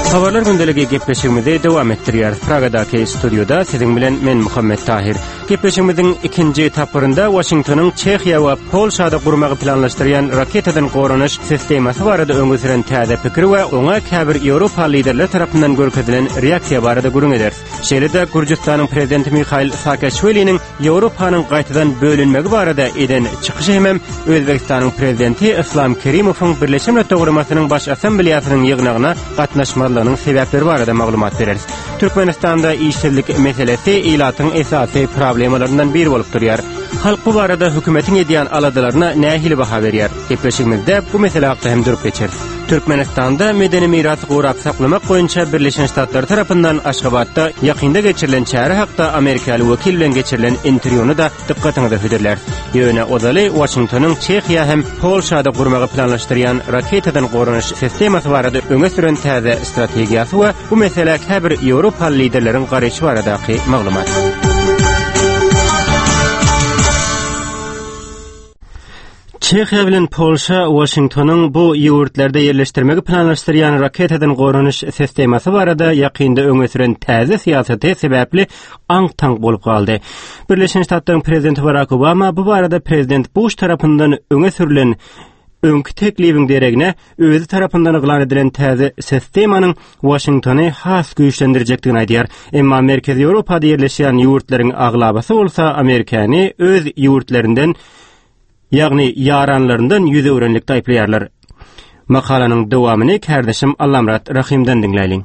Habarlar gündəligi gepleşigimizde devam ettiriyor. Praga'daki stüdyoda sizin bilen men Muhammed Tahir. Gepleşigimizin ikinci etaplarında Washington'un Çexiya ve Polşa'da kurmağı planlaştıran raketadan qorunuş sistemasi barada öňe süren täze pikir we oňa käbir Avropa liderler tarapyndan görkezilen reaksiýa barada gurun eder. Şeýle-de Gürjistanyň prezidenti Mikhail Saakashvili'nin Awropanyň gaýtadan bölünmegi barada eden çykyşy hem Özbekistanyň prezidenti Islom Kerimowyň Birleşik Milletler Guramasynyň baş assambleýasynyň ýygynyna gatnaşmalygynyň sebäpleri barada maglumat bereriz. Türkmenistanda işçilik meselesi ilatyň esasy problemalaryndan biri bolup durýar. Halk bu barada hökümetiň edýän aladalarına nähili baha berýär. Gepleşigimizde bu mesele hakda hem durup geçeriz. Türkmenistanda medeni mirasy gorap saklamak boýunça Birleşik Ştatlar tarapyndan Aşgabatda ýakynda geçirilen çäre hakda Amerikaly wekil bilen geçirilen interwýuny da dikkatiňizde höderler. Ýöne odaly Washingtonyň Çexiya hem Polşada gurmagy planlaşdyrýan raketadan gorunuş sistemasy barada öňe süren täze strategiýasy we bu mesele käbir Ýewropa liderleriň garaşy baradaky maglumat. Çexiya bilen Polşa Washingtonyň bu ýurtlarda ýerleşdirmegi planlaşdyrýan raketadan gorunuş sistemasy barada ýakynda öňe süren täze siýasaty sebäpli aň-taň bolup galdy. Birleşik Ştatlaryň prezidenti Barack Obama bu barada prezident Bush tarapyndan öňe sürülen öňkü teklibiň deregine özü tarapyndan yglan edilen täze sistemanyň Washingtony has güýçlendirjekdigini aýdýar. Emma Merkezi Ýewropada ýerleşýän ýurtlaryň aglabasy bolsa Amerikany öz ýurtlarinden ýagny yaranlarından ýüze örenlikde aýplaýarlar. Makalanyň dowamyny kardeşim Allamrat Rahimden dinleýin.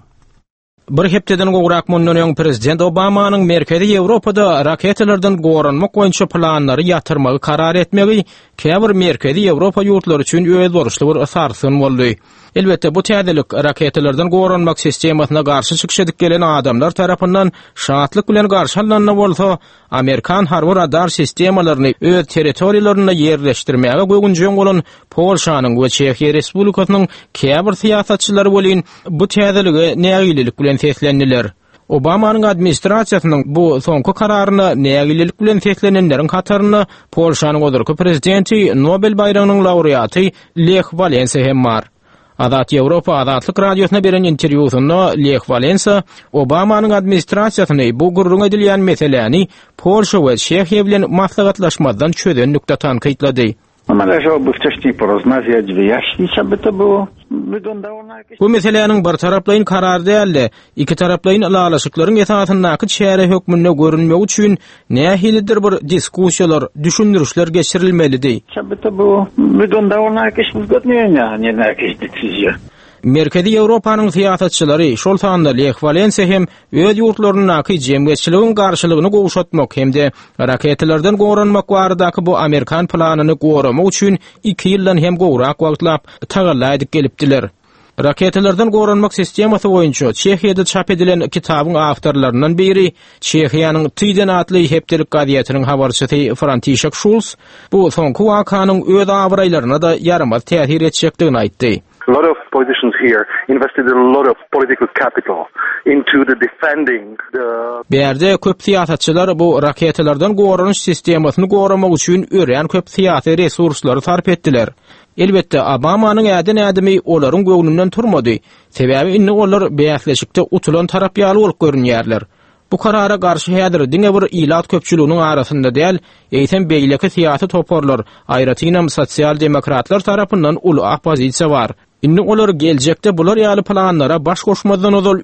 Bir hepdeden gowrak mundan prezident Obamanyň Merkezi Ýewropada raketalardan gorunmak boýunça planlary ýatyrmagy karar etmegi käbir Merkezi Ýewropa ýurtlary üçin öýe borçly bir sarsyn boldy. Elbette bu täzelik raketalardan gorunmak sistemasyna garşy çykşydyk gelen adamlar tarapyndan şatlyk bilen garşylanyna bolsa, Amerikan harby radar sistemalaryny öz territoriýalaryna ýerleşdirmäge gögünjüň bolan Polşanyň we Çexiya Respublikasynyň käbir siýasatçylary bolýan bu täzeligi nägililik bilen seslendiler. Obamanyň administrasiýasynyň bu soňky kararyny nägililik bilen seslenenleriň kataryny Polşanyň odurky prezidenti Nobel baýragynyň laureaty Lech Walesa hem bar. Adat Ýewropa Adatlyk radiosyna beren interwýusynda Lech Walesa Obamanyň administrasiýasyny bu gurrun edilýän meseleni Polşa we Çexiya bilen maslahatlaşmadan çözen nukta tanqidlady. Należałoby wcześniej porozmawiać, wyjaśnić, aby to było wyglądało na jakieś... Bu meselenin bir taraplayın karar däldi. İki taraplayın alalaşıklaryň esasyndaky çäre hökmüne görünmegi üçin nähilidir bir diskussiýalar, düşündürüşler geçirilmelidir. Aby to było wyglądało na jakieś uzgodnienia, a nie na jakieś decyzje. Merkezi Ýewropanyň siýasatçylary şol sanda Lech Walesa hem öz ýurtlarynyň jemgyýetçiligiň garşylygyny gowşatmak hemde raketalardan gorunmak baradaky bu Amerikan planyny goramak üçin 2 ýyldan hem gowrak wagtlap tagallaýdyk gelipdiler. Raketalardan gorunmak sistemasy boýunça Çexiýada çap edilen kitabyň awtorlarynyň biri Çexiýanyň Tiden adly hepdelik gaziýetiniň habarçysy František Schulz bu soňky wakanyň öz awraýlaryna da ýaramaz täsir etjekdigini aýtdy. A lot of politicians here invested a lot of political capital into the defending the... Berde köp siýasatçylar bu raketalardan gorunuş sistemasyny goramak üçin ören köp siýasy resurslary sarp etdiler. Elbette Obamanyň äden-ädimi olaryň göwnünden turmady. Sebäbi inni olar beýasleşikde utulan tarap ýaly bolup görünýärler. Bu karara garşy häzir diňe bir ilat köpçüliginiň arasynda däl, eýsem beýleki siýasy toparlar, aýratynam sosial demokratlar tarapyndan uly opozisiýa bar. Inni olar geljekde bular ýaly planlara baş goşmadan ozal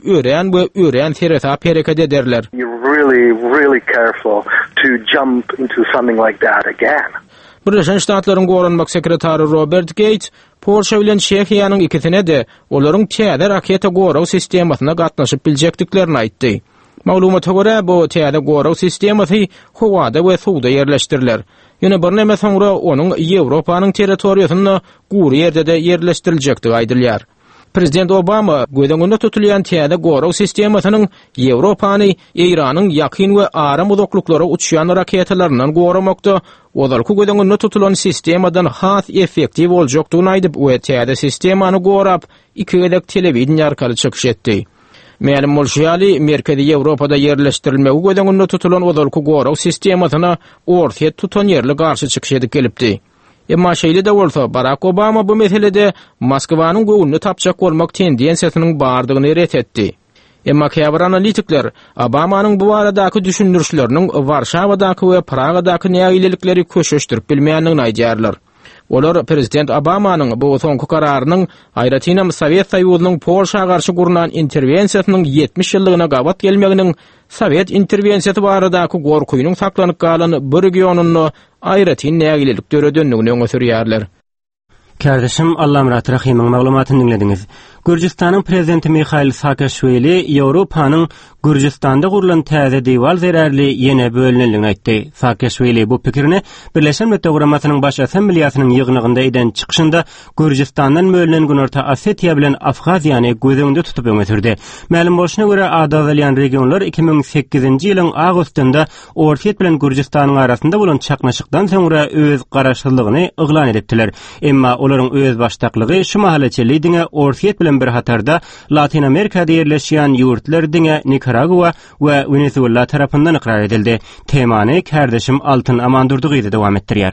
ören terasap hereket ederler. You're really careful to jump into something like that again. Birleşik Ştatlaryň gorunmak sekretary Robert Gates Polşa bilen Çexiýanyň ikisine de olaryň täze raketa goraw sistemasyna gatnaşyp biljekdiklerini aýtdy. Maglumata görä bu täze goraw sistemasy howada we suwda ýerleşdiriler. Ýöne bir näme soňra onuň Ýewropanyň territoriýasyna gury ýerde de ýerleşdiriljekdigi aýdylýar. Prezident Obama gödüňünde tutulýan täze goraw sistemasynyň Ýewropany Iranyň ýakyn we aram uzaklyklara uçýan raketalaryndan goramakda ozalky gödüňünde tutulan sistemadan has effektiv boljakdygyny aýdyp, we täze sistemany gorap iki elek telewizion arkaly çykyş etdi. Ma'lum bolşýaly Merkezi Ýewropada ýerleşdirilmegi gödüňünde tutulan ozalky goraw sistemasyna ortaya tutan ýerli garşy çykyş edip gelipdi. Emma şeýle de bolsa Barack Obama bu meselede Moskwanyň göwnüni tapjak bolmak tendensiýasynyň bardygyny ret etdi. Emma käbir analitikler Obamanyň bu aradaky düşündürüşleriniň Warşawadaky we Pragadaky nägilelikleri köşeşdirip bilmeýändigini aýdýarlar. Olar Prezident Obamanyň bu soňky kararynyň aýratynam Sowet Soýuzynyň Polşa garşy gurunan interwensiýasynyň 70 ýyllygyna gabat gelmeginiň Sowet interwensiýasy baradaky gorkuýynyň saklanyp galan bir regionuny aýratyn nägilelik döredönligini öňe sürýärler. Kardeşim Allah'ım Rahim'in maglumatını dinlediniz. Gürcistan'ın prezidenti Mikhail Saakashvili Avrupa'nın Gürcistan'da kurulan täze diýwal zerärli ýene bölünenligini aýtdy. Saakashvili bu pikirini Birleşen Milletler Guramasynyň baş assambleýasynyň ýygnygynda eden çykyşynda Gürcistandan bölünen Günorta Osetiýa bilen Abhaziýany gözüňde tutup öňürdi. Ma'lum bolşuna görä adalyan regionlar 2008-nji ýylyň agustynda Orset bilen Gürcistanyň arasynda bolan çaknaşykdan soňra öz garaşsyzlygyny yglan edipdiler. Emma olaryň öz başdaklygy şu mahallaçylyk diňe Orset bilen bir hatarda Latin Amerika'da yerleşýän ýurtlar diňe Nikaragua we Venezuela tarapyndan ikrar edildi. Temany kardeşim Altyn Amandurdygy dowam etdirýär.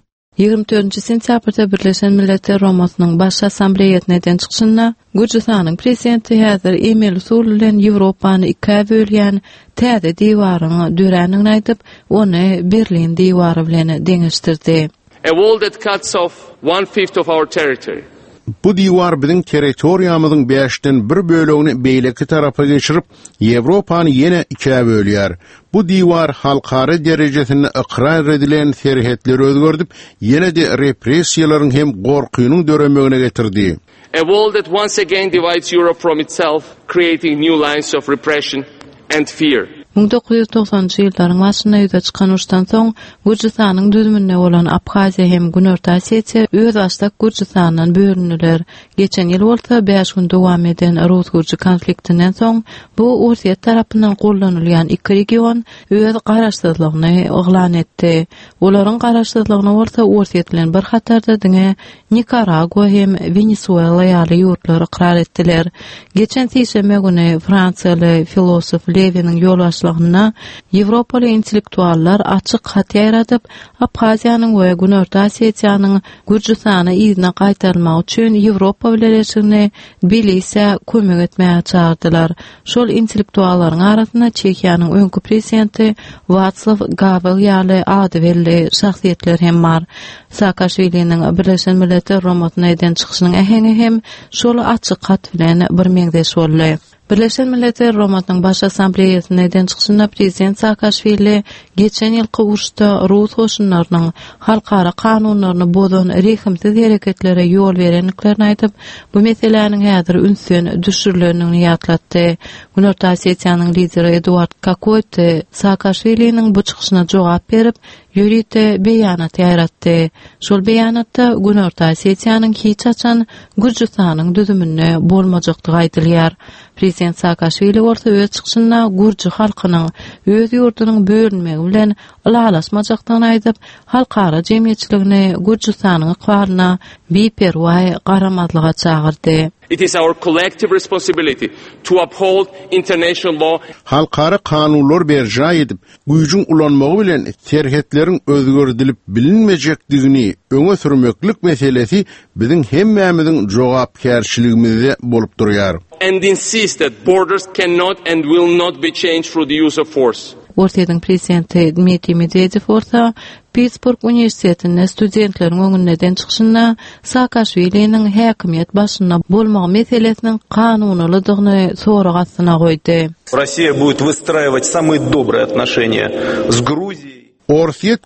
24 sentýabrda Birleşen Milletler Romasynyň baş assambleýasyna eden çykyşynda Gürcistanyň prezidenti häzir Emil usuly bilen Ýewropany ikiä bölýän täze diýwaryny dörenligini aýdyp, ony Berlin diýwary bilen deňişdirdi. A wall that cuts off 1/5 of our territory. Bu diýwar biziň territoriýamyzyň 5-den 1 bölegini beýleki tarapa geçirip Ýewropany ýene ikiä bölýär. Bu diýwar halkara derejesinde ikrar edilen serhetleri özgördüp, ýene de repressiýalaryň hem gorkuýynyň döremegine getirdi. A wall that once again divides Europe from itself, creating new lines of repression and fear. 1990-njy ýyllaryň başynda ýüze çykan urşdan soň Gürcistanyň düzümine bolan Abhaziýa hem Günorta Osetiýa öz başda Gürcistandan bölündiler. Geçen ýyl bolsa 5 gün dowam eden Rus-Gürji konfliktinden soň bu Orset tarapyndan gollanylýan iki region öz garaşsyzlygyny oglan etdi. Olaryň garaşsyzlygyny bolsa Orset bilen bir hatarda diňe Nikaragua hem Venezuela ýaly ýurtlar ikrar etdiler. Geçen seseme güni Fransiýaly filosof Levinin ýol Ýewropaly intellektuallar açyk hat ýaradyp, Abhaziýanyň we Günorta Osetiýanyň Gürcistana ýygyna gaýtarmak üçin Ýewropa bileşigine Tbilisiýe kömek etmäge çağırdylar. Şol intellektuallaryň arasynda Çekiýanyň öňkü prezidenti Václav Havel ýaly ady belli şahsiýetler hem bar. Saakashviliň Birleşen Milletler Romasyna eden çykyşynyň äheni hem şol açyk hat bilen bir meňdeş boldy. Birleşen Milletler Romasynyň baş assambleýasyna eden çykyşynda prezident Saakashvili geçen ýylky urşda Rus goşunlarynyň halkara kanunlaryny bozan rehimsiz hereketlere ýol berenliklerini aýdyp, bu meseleniň häzir ünsün düşürilenini ýatlatdy. Günorta Osetiýanyň lideri Eduard Kakoty Saakashviliň bu çykyşyna jogap berip, ýörite beýanat ýaratdy. Şol beýanatda Günorta Osetiýanyň hiç açan Gürcistanyň düzümine bolmajakdygy aýdylýar. Prezident Saakashvili bolsa öz çykyşynda Gürji halkynyň öz ýurdunyň bölünmegi bilen ýalaşmajakdygyny aýdyp, halkara jemgyýetçiligini Gürjistanyň ykbaryna beperwa garamazlyga çağırdy. It is our collective responsibility to uphold international law. Halkara kanunlar berja edip, güýjüň ulanmagy bilen serhetleriň özgördülip bilinmejekdigini öňe sürmeklik meselesi biziň hemmämiziň jogapkärçiligimizde bolup durýar. And insist that borders cannot and will not be changed through the use of force. Orsetýanyň prezidenti Dmitri Medvedev orta Pittsburgh Universitetinde studentleriň öňünden çykyşynda Saakashviliň häkimiýet başynda bolmagy meselesiniň kanunylydygyny soragatsyna goýdy. Россия будет выстраивать самые добрые отношения с Грузией. Orset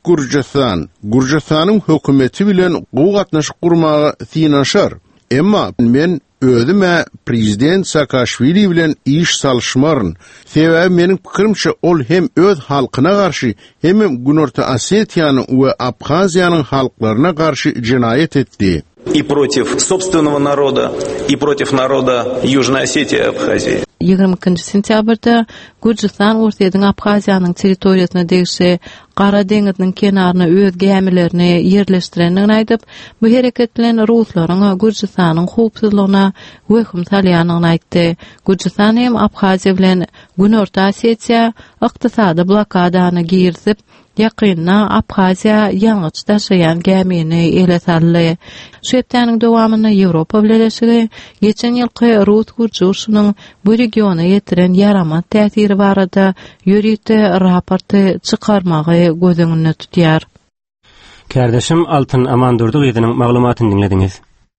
Gürjistanyň hökümeti bilen gatnaşyk gurmagy synaşar. Emma men özüme prezident Saakashvili bilen iş salşmaryn. Sebäbi meniň pikirimçe ol hem öz halkyna garşy hem Günorta Osetiýanyň we Abhaziýanyň halklaryna garşy jinaýet etdi. И против собственного народа, и против народа Южной Осетии и Абхазии. 22 sentýabrda Gürjistan Orsetýanyň Abhaziýanyň territoriýasyna degişe Gara deňiziň kenaryna öz gämilerini ýerleşdirendigini aýdyp, bu hereket bilen Ruslaryň Gürjistanyň howpsuzlygyna wehim salýanyny aýtdy. Gürjistan hem Abhaziýa bilen Günorta Osetiýa ykdysady blokadany girizip, Ýakynna Abhaziýa ýalňyç daşaýan gemini eletally. Şeýtanyň dowamyny Ýewropa bileşigi geçen ýylky Rut gurjuşynyň bu regiona ýetiren ýarama täsiri barada ýörükde raporty çykarmagy gözüňde tutýar. Kardeşim Altın Amandurdy ýeňiň maglumatyny dinlediňiz.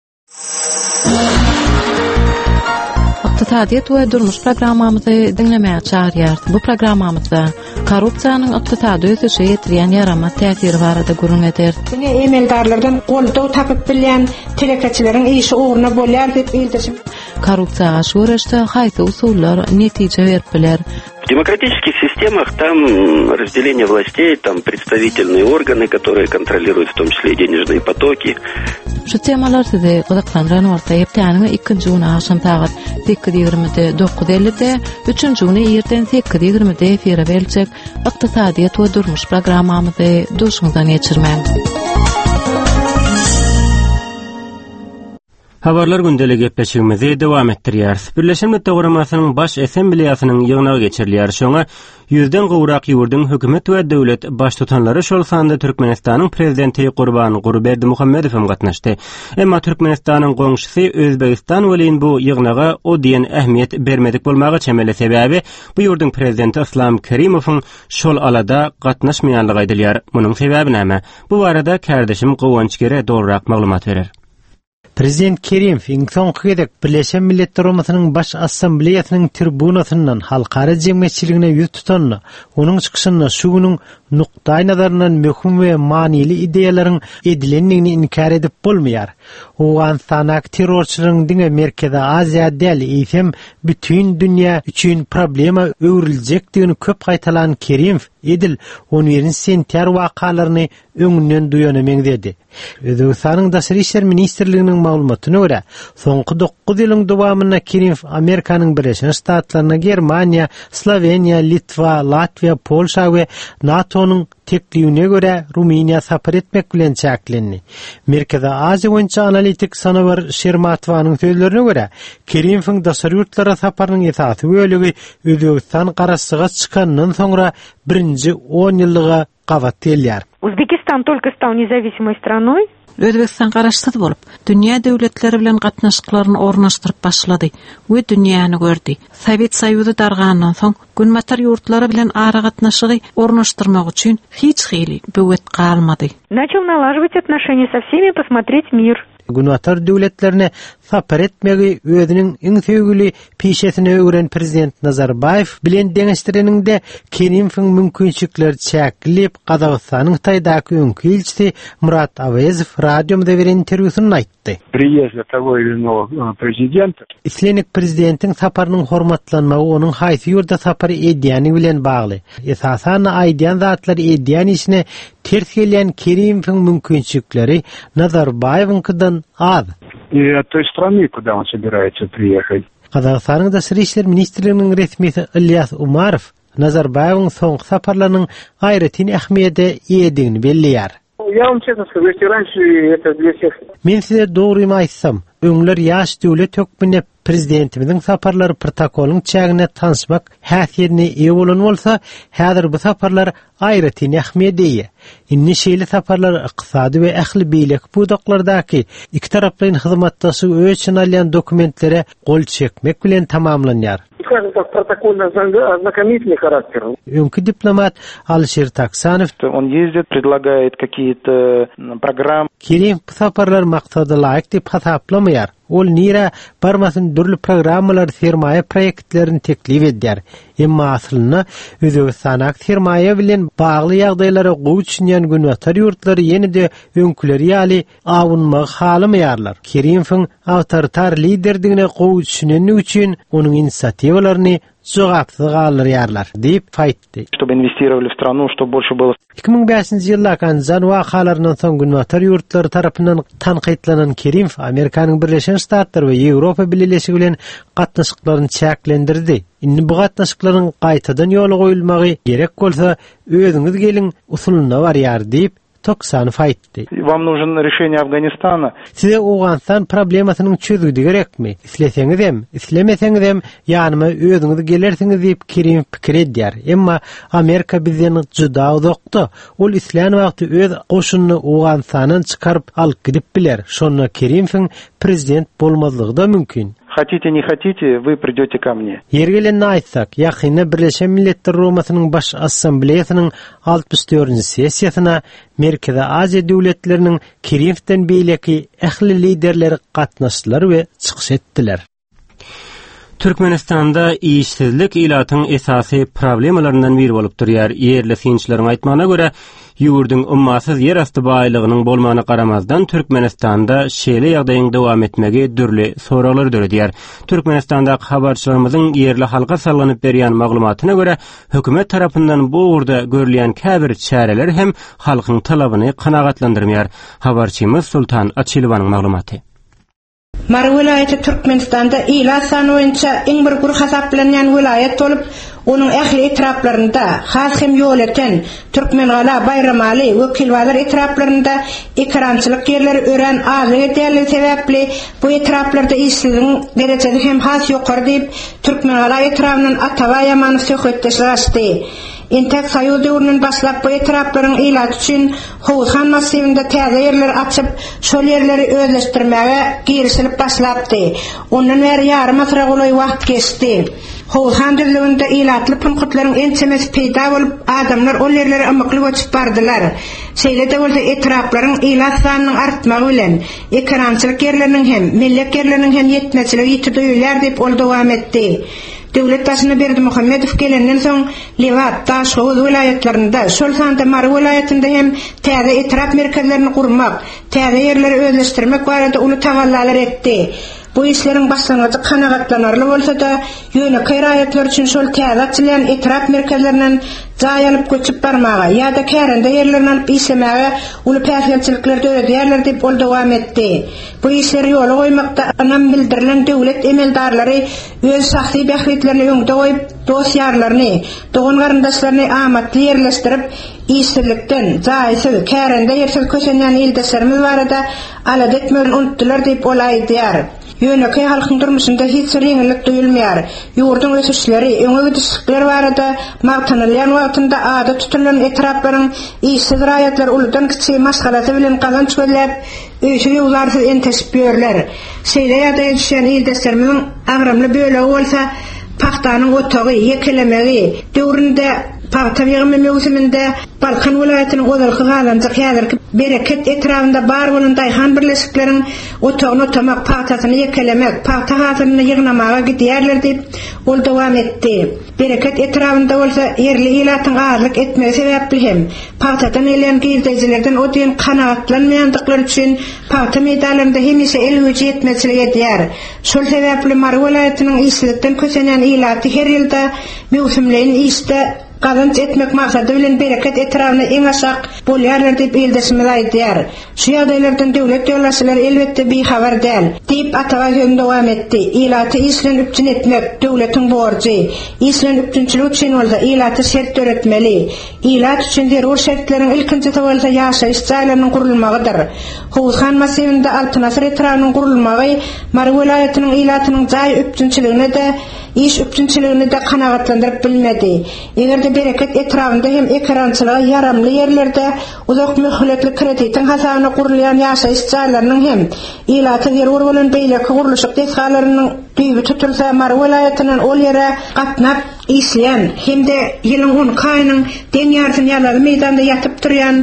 Iqtisadiýat we durmuş programmamyzy dinlemäge çağırýar. Bu programmamyzda korrupsiýanyň ykdysady ösüşe ýetirýän ýarama täsiri barada gurun eder. Emeldarlardan goldaw tapyp bilýän telekäçileriň işi ugruny bolýar diýip bildirýär. Korrupsiýaga şuwreşde haýsy usullar netije beripler. В демократических системах там разделение властей, там представительные органы, которые контролируют в том числе и денежные потоки. Şu temalar size gyzyklandyran bolsa, ýepdäniň ikinji güni akşam saat 8:20-de 9:50-de, üçünji güni erten 8:20-de efire berilýek ykdysadyýat we durmuş programmamyzy duşuňdan geçirmän. Habarlar gündelik gepleşigimizi dowam etdirýär. Birleşen Milletler Guramasynyň baş assambleýasynyň ýygyna geçirilýär. Şoňa 100den gowrak ýurdun hökümet we döwlet baş tutanlary şol sanda Türkmenistanyň prezidenti Gurban Gurberdimuhammedow hem gatnaşdy. Emma Türkmenistanyň goňşysy Özbegistan welin bu ýygnaga o diýen ähmiýet bermedik bolmagy çemeli sebäbi bu ýurdun prezidenti Islom Kerimowyň şol alada gatnaşmaýanlygy aýdylýar. Munyň sebäbi näme? Bu barada kardeşim Gowonç Gere dogrurak maglumat berer. Prezident Kerimov soňky gedek Birleşen Milletler Guramasynyň baş assambleýasynyň tribunasyndan halkara jemgyýetçiligine ýüz tutanly, onuň çykyşyna şu güniň nukdaý nazaryndan möhüm we manily ideýalaryň edilenligini inkar edip bolmaýar. Awganistanyň terrorçylaryň diňe Merkezi Aziýa däl ýa-da bütün dünýä üçin problema öwriljekdigini köp gaýtalan Kerimov edil 17 sentýar wakalaryny öňünden duýanamen dedi. Özbegistanyň Daşary işler ministrliginiň maglumatyna görä, soňky 9 ýylyň dowamyna Kerimov Amerikanyň Birleşen Ştatlaryna, Germaniýa, Sloveniýa, Litwa, Latwiýa, Polşa we NATO'nyň teklibine göre Ruminiýa sapar etmek bilen çäklendi. Merkezi Aziýa boýunça analitik Sanovar Şermatowanyň sözlerine göre Kerimov'ň daşary ýurtlara saparynyň esasy bölegi Özbegistan garaşsyga çykandan soňra birinji 10 ýyllyga gabat edilýär. Узбекистан только стал независимой страной. Özbegistan garaşsyz bolup, dünýä döwletleri bilen gatnaşyklaryny ornaşdyryp başlady we dünýäni gördi. Sowet Soýuzy dargandan soň günmatar ýurtlary bilen ara gatnaşygy ornaşdyrmak üçin hiç hili böwet galmady. Начал налаживать отношения со всеми, посмотреть мир. Günwatar döwletlerine sapar etmegi özüniň iň söýgüli peşesine öwren prezident Nazarbayew bilen deňeşdireninde Kerimov'ň mümkinçilikleri çäkilip, Gazagystanyň taýdaky öňkü elçisi Murat Awezow radiomda beren interwýusynda aýtdy. Приезда того или иного президента. Islenik prezidentiň saparynyň hormatlanmagy onuň haýsy ýurda sapar edýäni bilen bagly. Esasan aýdýan zatlar edýän işine ters gelýän Kerimov'ň mümkinçilikleri Nazarbayewiňkidan az. И от той страны, куда он собирается приехать. Gazagystanyň Daşary işler ministrliginiň resmisi İlyas Umarov Nazarbayewiň soňky saparlarynyň gaýretini ähmiýete ýedigini belliýär. Я вам честно скажу, если раньше это для всех... Men size dogrymy aýtsam, öňler ýaş döwlet hökmüne prezidentimiziň saparlary protokoluň çägine tanışmak häsiýetine eýe bolan bolsa, häzir bu saparlar aýratyny ähmiýet edýär. Inni şeýle saparlar ykdysady we ähli beýlek budaklardaky iki taraplyň hyzmatdaşy öýçün alýan dokumentlere gol çekmek bilen tamamlanýar. Ознакомительный характер. Öňkü diplomat Alşer Taksanow Он ездит, предлагает какие-то программы. Kerim bu saparlar maksada laýyk diýip hasaplamaýar. Ol nira barmasyn dürli programmalar, sermaýe proýektlerini teklip edýär. Emma aslyna Özbegistanyň sermaýe bilen bagly ýagdaýlara goýçunýan günwatar ýurtlary ýene-de öňküleri ýaly awunmagy halamaýarlar. Kerimov'ň awtoritar liderdigine goýçunýan üçin onuň inisiatiwalaryny jogapsyz galdyryarlar diýip aýtdy. Чтобы инвестировали в страну, чтобы больше было. 2005-nji ýylda Kanzan wakalaryndan soň günwatar ýurtlary tarapyndan tanqytlanan Kerimov Amerikanyň Birleşen Ştatlary we Ýewropa Birleşigi bilen gatnaşyklaryny çäklendirdi. Indi bu gatnaşyklaryň gaýtadan ýola goýulmagy gerek bolsa, özüňiz gelin usulyna barýar diýip Toksanov aýtdy. Вам нужно решение Афганистана. Size Awganistan problemasynyň çözügi gerekmi? İsleseňizem, islemeseňizem ýanyma özüňiz gelersiňiz diýip Kerim pikir edýär. Emma Amerika bizden juda uzakda. Ol isleýän wagty öz goşunyny Awganistanyň çykaryp alyp gidip biler. Şonu Kerim'iň prezident bolmazlygy da mümkin. Хотите, не хотите, вы придете ко мне. Yergelenini aýtsak, ýakyna Birleşen Milletler Romasynyň baş assambleýasynyň 64-nji sessiýasyna Merkezi Aziýa döwletleriniň Kerim'den beýleki ähli liderleri gatnaşdylar we çykyş etdiler. Türkmenistanda işsizlik ilatyň esasy problemlaryndan biri bolup durýar. Yerli synçylaryň aýtmagyna görä, ýurdun ummasyz yer asty baýlygynyň bolmagyna garamazdan Türkmenistanda şeýle ýagdaýyň dowam etmegi dürli soralar döredýär. Türkmenistanda habarçylarymyzyň yerli halka salganyp berýän maglumatyna görä, hökümet tarapyndan bu urda görülen käbir çäreler hem halkyň talabyny kanagatlandyrmýar. Habarçymyz Sultan Açylwanyň maglumaty. Mar vilayeti Türkmenistanda ila sany boýunça iň bir guruh hasaplanýan vilayet bolup, onuň ähli etraplarynda, has hem ýoleten, Türkmenala, Bayramaly, Wekilwalar etraplarynda ekrançylyk ýerleri ören azyk edýärligi sebäpli bu etraplarda işsizligiň derejesi hem has ýokary diýip Türkmenala etrapynyň Atawa ýamany söhbetdeşler açdy. Intek Soýuz döwründen başlap bu etraplaryň ilaty üçin Howuzhan massywynda täze ýerler açyp, şol ýerleri özleşdirmäge girişilip başlapdy. Ondan beri ýarym asra goly wagt geçdi. Howuzhan döwründe ilatly punktlaryň ençemesi peýda bolup, adamlar ol ýerlere amykly göçüp bardylar. Şeýle de bolsa etraplaryň ilat sanynyň artmagy bilen ekrançylyk ýerleriniň hem millek ýerleriniň hem ýetmezligi ýitdiler diýip ol dowam etdi. Döwlet başyny Berdimuhammedow gelenden soň Liwat, Taşhow vilayetlerinde, şol sanda Mar vilayetinde hem täze etrap merkezlerini gurmak, täze ýerleri özleşdirmek barada uly tavallalar etdi. Bu işleriň başlangyjy kanagatlanarly bolsa da, ýöne raýatlar üçin şol täze açylan etrap merkezlerinden jaý alyp göçüp barmaga ýa-da kärende ýerlerini alyp işlemäge uly päsgelçilikler döredýärler diýip ol dowam etdi. Bu işleri ýola goýmakda anam bildirilen döwlet emeldarlary öz şahsy bähritlerini öňde goýup, dost ýarlaryny, dogan garandaşlaryny amatly ýerleşdirip, işsizlikden, jaýsy, kärende ýersiz köçenýän ildeşlerimiz barada alad etmegini unutdylar diýip ol aýdýar. Ýönekäý halkyň durmuşynda hiç ýeňilik duýulmaýar. Ýurdun ösüşleri, öňe gidişikler barada magtanylýan wagtynda ada tutulan etraplaryň işsiz raýatlar uludan kiçik maşgalaty bilen galan çöllep, öýşe ýollarsyz enteşip ýörler. Şeýle ýa-da düşen ildeşlerimiň agramly bölegi bolsa, paxtanyň otagy, ýekelemegi, döwründe paxta ýygymy mewsiminde Balkan vilayatynyň gozalky galanjak ýerlerki bereket etrafynda bar bolan daýhan birleşikleriň otagyny otamak, paxtasyny ýekelemek, paxta hasylyny ýygnamaga gidýärler diýip ol dowam etdi. Bereket etrafynda bolsa ýerli ilatyň azlyk etmegi sebäpli hem paxtadan elen gizdejilerden o diýen kanagatlanmaýandykları üçin paxta meýdanlarynda hemişe el güýji etmezligi edýär. Şol sebäpli Mar vilayatynyň işsizlikden köçenýän ilaty her ýylda mewsimlerini işde kazanç etmek maksady bilen bereket etrafyna eň aşak bolýarlar diýip eldeşimiz aýdýar. Şu ýagdaýlardan döwlet ýollaşçylary elbetde bihabar däl diýip Atawa sözünde dowam etdi. Ilaty işlen üpçün etmek döwletiň borçy. İşlen üpçünçilik üçin bolsa ilaty şert töretmeli. Ilat üçin zerur şertleriň ilkinji bolsa ýaşaýyş jaýlarynyň gurulmagydyr. Howuzhan massywynda altynasy etrawynyň gurulmagy Mar vilayatynyň ilatynyň jaý üpçünçiligine de iş üpçünçiligini de kanagatlandyryp bilmedi. Egerde bereket etrafynda hem ekrançylyga yaramly ýerlerde uzak möhletli kreditiň hasabyna gurulýan ýaşaýyş jaýlarynyň hem ilaty zerur bolan beýleki guruluşyk desgalarynyň düýbi tutulsa Mar vilayatynyň ol ýere gatnap işleýän hemde ýylyň 10 aýynyň deň ýartyn ýaly meýdanda ýatyp durýan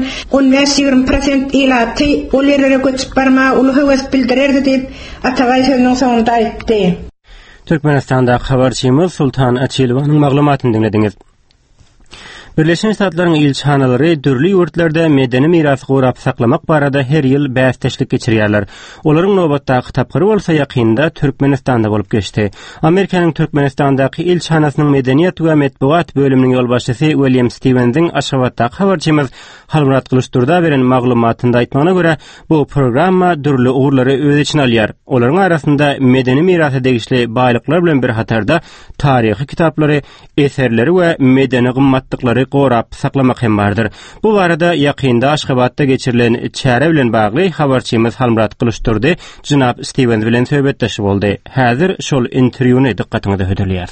15-20% ilaty ol ýerlere göçüp barma uly höwes bildirerdi diýip Atawa sözüniň soňunda aýtdy. Türkmenistanda habarçymyz Sultan Açylwanyň maglumatyny dinlediňiz. Birleşen Ştatlaryň ilçhanalary dürli ýurtlarda medeni mirasy gorap saklamak barada her ýyl bästeşlik geçirýärler. Olaryň nobatdaky tapgyry bolsa ýakynda Türkmenistanda bolup geçdi. Amerikanyň Türkmenistandaky ilçhanasynyň medeniýet we medeniýet bölüminiň ýolbaşçysy William Stevens'in Aşgabatda habarçymyz Halmurat Kılıçdurda beren maglumatynda aýtmagyna görä, bu programma dürli ugurlary öz içine alýar. Olaryň arasynda medeni mirasy degişli baýlyklar bilen bir hatarda taryhy kitaplary, eserleri we medeni gymmatlyklary gorap saklamak hem bardyr. Bu barada ýakynda Aşgabatda geçirilen çäre bilen bagly habarçymyz Halmurat Kılıçdurdy jynap Steven bilen söhbetdeşip boldy. Häzir şol interwýuny dikkatiňizde hödürlýär.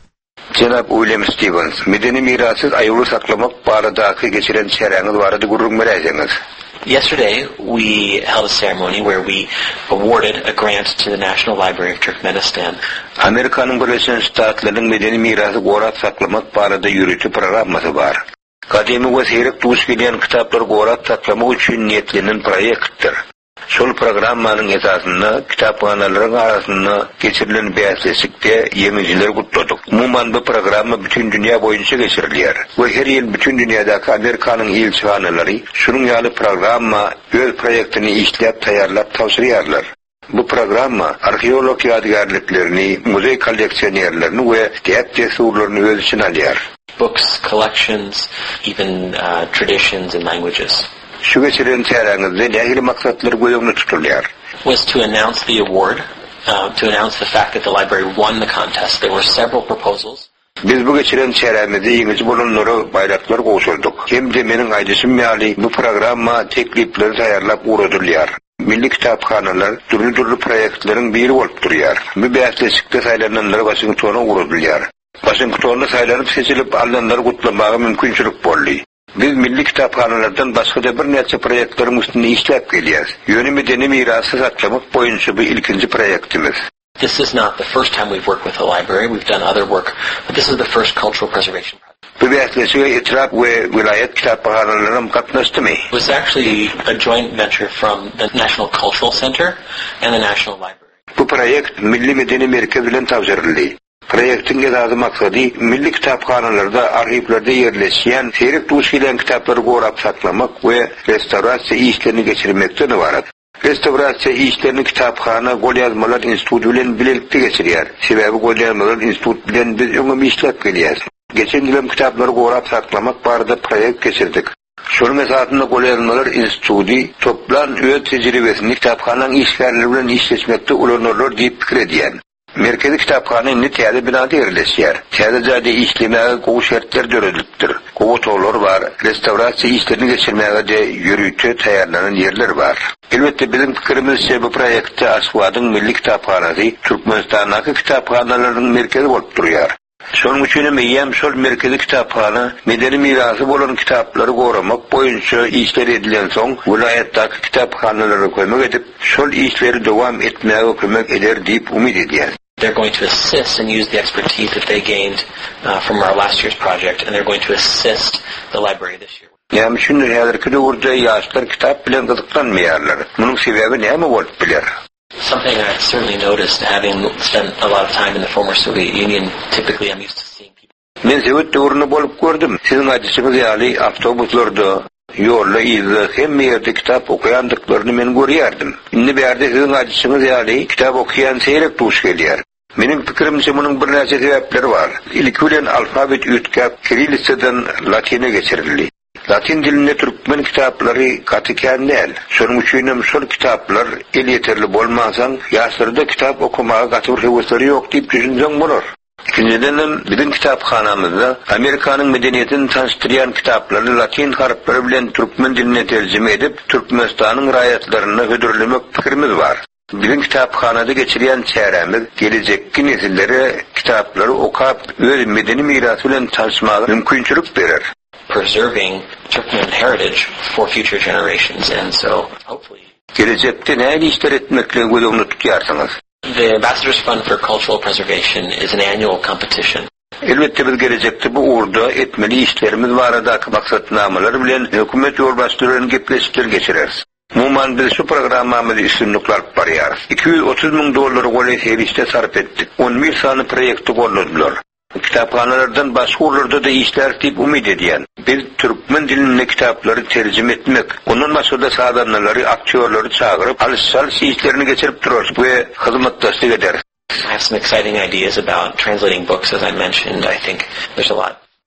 Cenab William Stevens, medeni mirasy aýuly saklamak baradaky geçiren çäreňiz barada gurrun beräýäňiz. Yesterday, we held a ceremony where we awarded a grant to the National Library of Turkmenistan. Amerikanyň Birleşen Ştatlarynyň medeni mirasy gorap saklamak barada ýürütü programmasy bar. Kademy we seyrek tuş gelen kitaplary gorap saklamak üçin niyetlenen proyektdir. Şol programmanyň esasyny kitaphanalaryň arasyna geçirilen bäsleşikde ýeňijiler gutladyk. Umuman bu programma bütün dünýä boýunça geçirilýär. We her ýyl bütün dünýädäki Amerikanyň elçihanalary şunun ýaly programma öz proyektini işläp taýýarlap tawsirýarlar. Bu programma arheolog ýadygärliklerini, muzey kolleksionerlerini we diýip tesurlaryny öz içine alýar. Books, collections, even traditions and languages. Şu geçiren çäreňizde nähili maksatlar goýuňda tutulýar? Was to announce the award, to announce the fact that the library won the contest. There were several proposals. Biz bu geçiren çäremizde ýeňici bolanlary bayraklar goşuldyk. Hem de meniň aýdyşym ýaly bu programma teklipleri taýýarlap uradylýar. Milli kitapxanalar türlü proyektlerin biri bolup durýar. Bu bäsleşikde saýlananlar Washingtona uradylýar. Washingtonda saýlanyp seçilip aldanlar gutlamagy mümkinçilik boldy. Biz milli kitapxanalardan başga da bir neçe proyektlerin üstünde işläp gelýäs. Ýöne medeni mirasy saklamak boýunça bu ilkinji proyektimiz. This is not the first time we've worked with the library. We've done other work, but this is the first cultural preservation project. Bu bäsleşige etrap we vilayet kitapxanalaryny gatnaşdymy? It was actually a joint venture from the National Cultural Center and the National Library. Bu proyekt Milli Medeni Merkez bilen tawsirildi. Proyektin esasy maksady milli kitapxanalarda, arhivlerde ýerleşýän seyrek tuş gelen kitaplary gorap saklamak we restaurasiýa işlerini geçirmekden ibaret. Restaurasiýa işlerini kitapxana Golýazmalar instituty bilen birlikde geçirýär. Sebäbi Golýazmalar instituty bilen biz öňe işläp gelýäs. Geçen ýyl kitaplary gorap saklamak barada proyekt geçirdik. Şonuň esasyna Golýazmalar instituty toplan öz tejribesini kitapxanaň işgärleri bilen işleşmekde ulanurlar diýip pikir edýär. Merkezi kitapxana indi täze binada ýerleşýär. Täze jady işlemäge gowy şertler döredilipdir. Gowy toglar bar, restaurasiýa işlerini geçirmäge de ýürüýte taýýarlanan ýerler bar. Elbetde bizim pikirimizçe bu proyektde Aşgabatyň milli kitaphanasy Türkmenistanyň kitaphanalarynyň merkezi bolup durýar. Şonuň üçin meýem şol merkezi kitaphana medeni mirasy bolan kitaplary goramak boýunça işler edilen soň vilayetdäki kitaphanalary kömek edip şol işleri dowam etmäge kömek eder diýip umyt edýär. They're going to assist and use the expertise that they gained from our last year's project, and they're going to assist the library this year. Näme üçin häzirki döwürde ýaşlar kitap bilen gyzyklanmaýarlar? Munyň sebebi näme bolup biler? Something I've certainly noticed, having spent a lot of time in the former Soviet Union, typically I'm used to seeing people. Men Sovet döwründe bolup gördüm. Siziň aýdyşyňyz ýaly awtobuslarda, ýolda ýyzy hemme ýerde kitap okuyandyklaryny men görýärdim. Indi berde siziň aýdyşyňyz ýaly kitap okuyan seyrek tuş gelýär. Meniň pikirimçe munyň bir näçe sebäpleri bar. Ilki bilen alfabet ýütkap kirilliseden latine geçirildi. Latin dilinde Türkmen kitaplary gatykandel. Şonuň üçin hem şol kitaplar el ýeterli bolmasaň, ýaşlarda kitap okumaga gatyr hewesleri ýok diýip düşünjek bolar. İkinciden bizim kitapxanamızda Amerikanyň medeniýetini tanıştyrýan kitaplary latin harfleri bilen Türkmen diline terjime edip Türkmenistanyň raýatlaryny hödürlemek pikirimiz bar. Bizim kitapxanada geçirýän çäremiz gelecekki nesillere kitaplary okap öz medeni mirasy bilen tanışmagy mümkinçilik berer. Preserving Turkmen heritage for future generations, and so hopefully gelecekte näme işler etmekle gözüňizde tutýarsyňyz? The Ambassadors Fund for Cultural Preservation is an annual competition. Elbette biz gelecekte bu uğurda etmeli işlerimiz baradaky maksatnamalar bilen hökümet ýolbaşçylarynyň gepleşikleri geçireriz. Umuman biz şu programmamyzy üstünlük alyp barýarys. $230,000 goly herişde sarp etdik. 11 sany proýekti golladylar. Kitapxanalardan başga urlarda da işler diýip umyt edýän. Biz Türkmen diline kitaplary terjime etmek, ondan başga da sadanlary, aktyorlary çagyryp, alys-salys işlerini geçirip durýar we hyzmatdaşlyk eder. I have some exciting ideas about translating books, as I mentioned. I think there's a lot.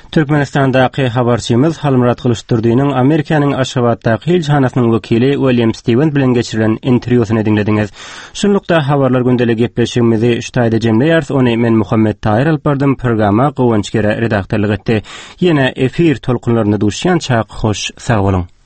Türkmenistan'daki habarçymyz Halmurat Kılıçdaroğlu'nun Amerikanyň Aşgabatdaky ilçhanasynyň wekili William Steven bilen geçirilen interwýusyny dinlediňiz. Şunlukda habarlar gündeli gepleşigimizi ştaýda jemleýärs, ony men Muhammed Tahir alpardym, programa gowunçgere redaktorlyk etdi. Ýene efir tolkunlaryny duşýan çaq hoş sag bolun.